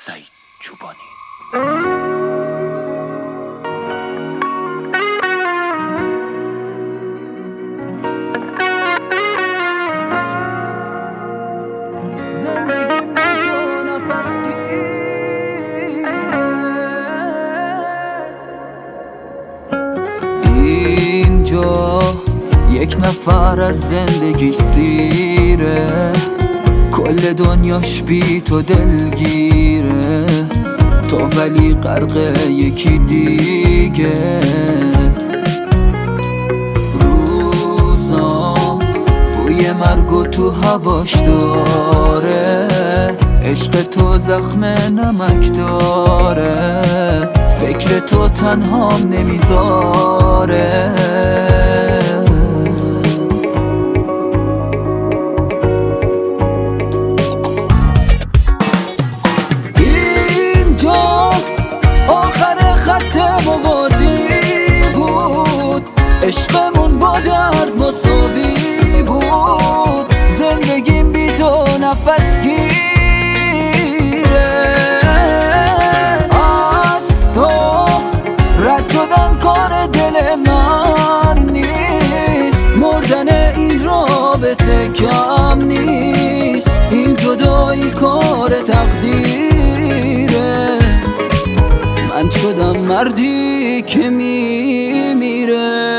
سعید چوبانی. اینجا یک نفر از زندگی سیره، کل دنیاش بی تو دلگیره، تو ولی غرق یکی دیگه. روزام بوی مرگو تو هواش داره، عشق تو زخم نمک داره، فکر تو تنهام نمیذاره. اینجا آخر خط موازی بود، عشقمون با درد مساوی بود، زندگیم بی تو نفس گیره. از تو رد شدن کار دل من نیست، مردن این رابطه کم نیست، این جدایی کار تقدیره، من شدم مردی که میمیره.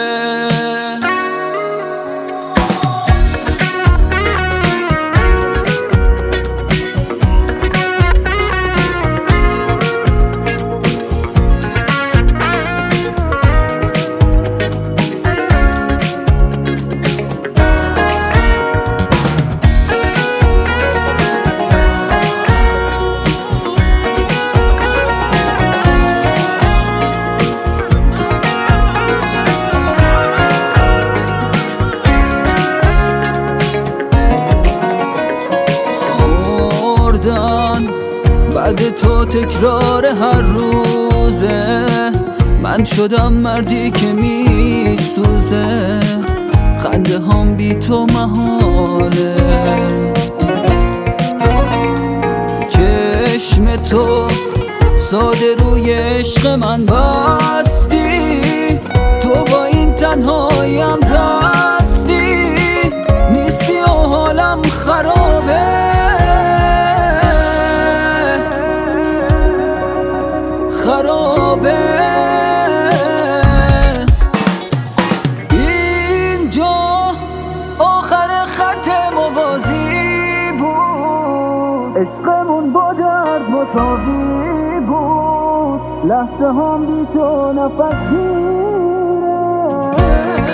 بعد تو تکرار هر روزه، من شدم مردی که میسوزه، خنده هم بی تو محاله، چشم تو ساده روی عشق من بستی، تو با این تنهاییم دستی، نیستی و حالم خرابه خرابه. اینجا آخر خط موازی بود، عشقمون با درد مساوی بود، لحظه هم بی تو نفس گیره.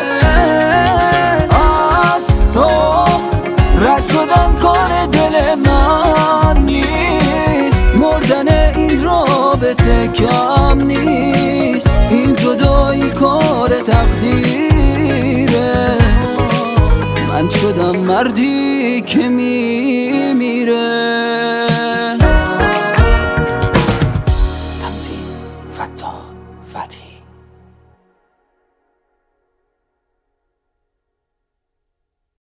از تو رد شدن کار دل من نیست، مردن این رابطه کم نیست، این جدایی کار تقدیره، من شدم مردی که